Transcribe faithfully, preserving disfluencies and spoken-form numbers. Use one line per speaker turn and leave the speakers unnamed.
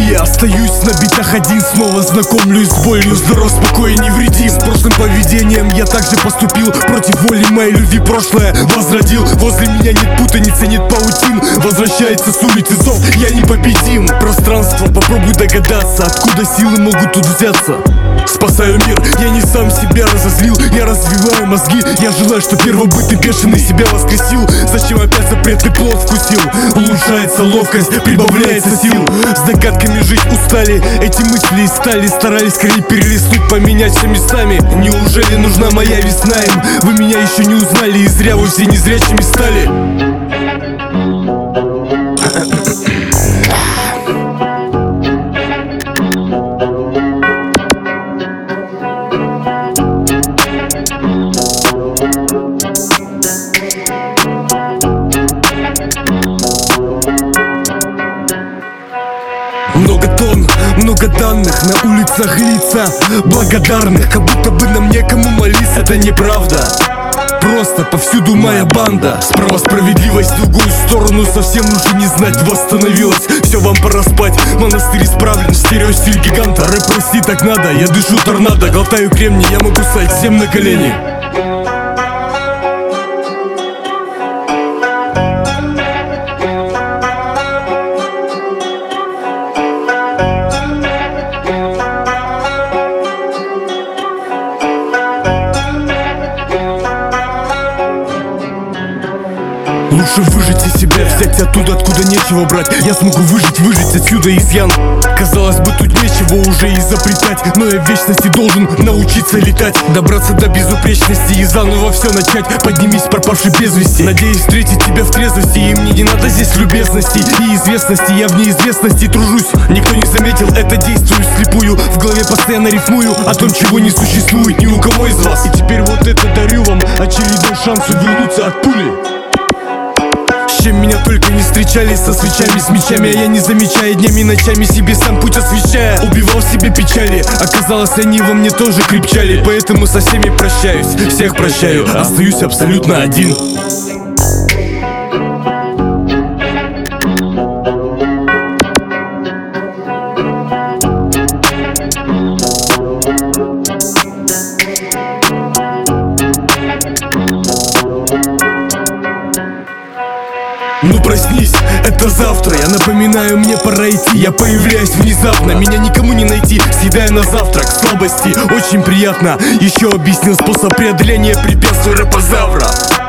я остаюсь на битах один. Снова знакомлюсь с болью, здоров, спокоен, невредим. С прошлым поведением я также поступил против воли моей любви. Прошлое возродил, возле меня нет путаницы, нет паутин. Возвращается с улицы зов, я непобедим. Пространство, попробуй догадаться, откуда силы могут тут взяться. Спасаю мир, я не сам себя разозлил, я развиваю мозги. Я желаю, что первобытный бешеный себя воскресил. Зачем опять запретный плод вкусил? Улучшается ловкость, прибавляется сил. С догадками жить устали, эти мысли из стали. Старались скорее перелистнуть, поменять все местами. Неужели нужна моя весна им? Вы меня еще не узнали, и зря вы все незрячими стали. Много тонн, много данных, на улицах лица благодарных, как будто бы нам некому молиться. Это неправда, просто повсюду моя банда. Справа справедливость, в другую сторону совсем уже не знать. Восстановилась, все, вам пора спать. Монастырь исправлен, стереостиль гиганта. Рэп, прости, так надо, я дышу торнадо. Глотаю кремний, я могу стать всем на колени. Лучше выжить из себя, взять оттуда, откуда нечего брать. Я смогу выжить, выжить отсюда изъян. Казалось бы, тут нечего уже изобретать, но я в вечности должен научиться летать. Добраться до безупречности и заново все начать. Поднимись, пропавший без вести. Надеюсь встретить тебя в трезвости, и мне не надо здесь любезностей и известности. Я в неизвестности тружусь, никто не заметил, это действую вслепую. В голове постоянно рифмую о том, чего не существует ни у кого из вас. И теперь вот это дарю вам, очередной шанс увернуться от пули. С чем меня только не встречали, со свечами, с мечами. А я, не замечая, днями и ночами себе сам путь освещая, убивал в себе печали. Оказалось, они во мне тоже крепчали. Поэтому со всеми прощаюсь, всех прощаю, остаюсь абсолютно один. Ну проснись, это завтра, я напоминаю, мне пора идти. Я появляюсь внезапно, меня никому не найти. Съедаю на завтрак слабости, очень приятно. Еще объяснил способ преодоления препятствий рэпозавра.